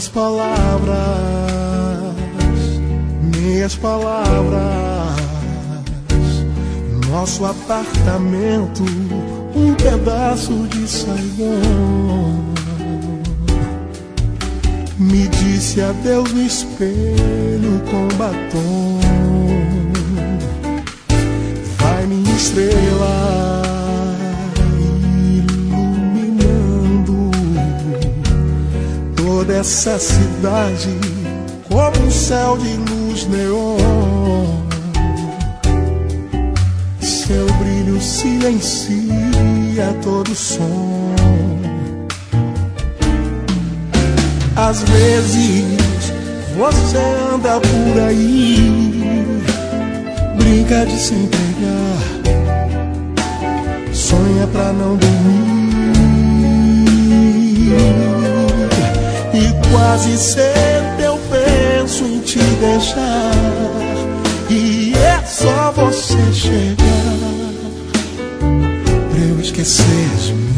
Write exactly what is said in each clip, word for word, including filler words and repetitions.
Tantas palavras, meias palavras. Nosso apartamento, um pedaço de Saigon. Me disse adeus no espelho com batom. Vai minha estrela iluminando toda essa cidade como um céu de luz neon. Seu brilho silencia todo som. Às vezes você anda por aí, brinca de se entregar, sonha pra não dormir. E quase sempre eu penso em te deixar, e é só você chegar pra eu esquecer de mim.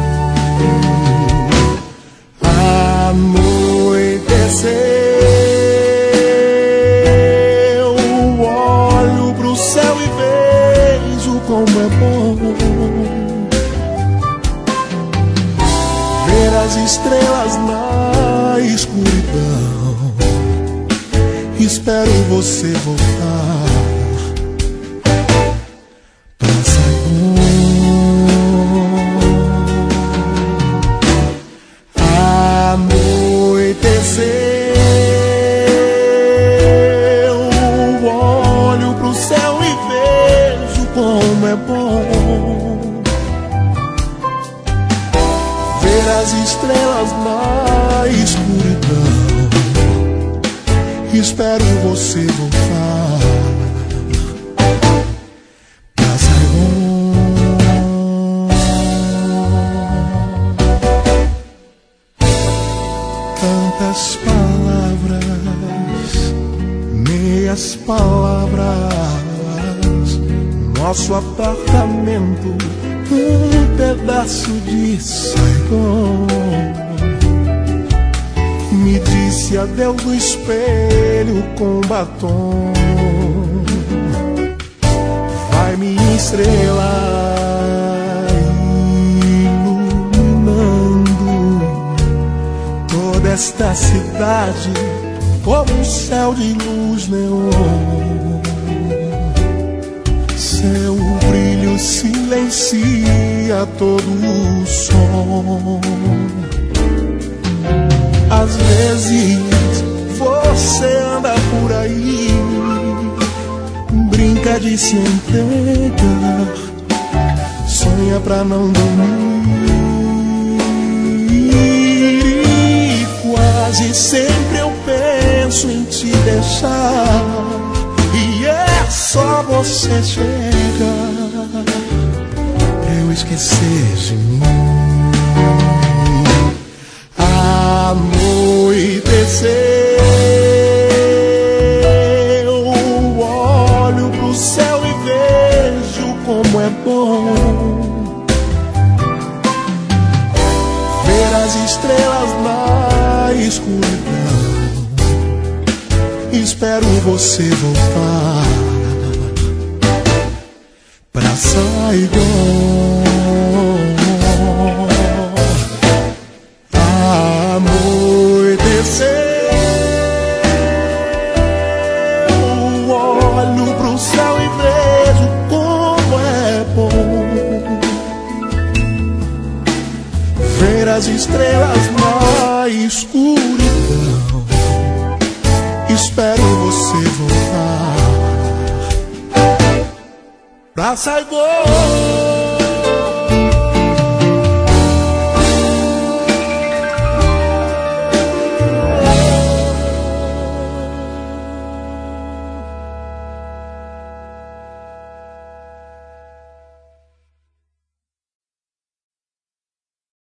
Anoiteceu, olho pro céu e vejo como é bom ver as estrelas na escuridão. Espero você voltar pra Saigon. Anoiteceu, olho pro céu e vejo como é bom ver as estrelas na escuridão. Espero você voltar pra Saigon. Tantas palavras, meias palavras. Nosso apartamento, um pedaço de Saigon. Me disse adeus no espelho com batom. Vai minha estrela iluminando toda esta cidade como um céu de luz neon. Seu brilho silencia todo o som. Às vezes você anda por aí, brinca de se entregar, sonha pra não dormir. E quase sempre eu penso em te deixar, e é só você chegar pra eu esquecer de mim. Anoiteceu, olho pro céu e vejo como é bom ver as estrelas na escuridão. Espero você voltar pra Saigon. Anoiteceu, olho pro céu e vejo como é bom ver as estrelas na escuridão. Espero você voltar pra Saigon.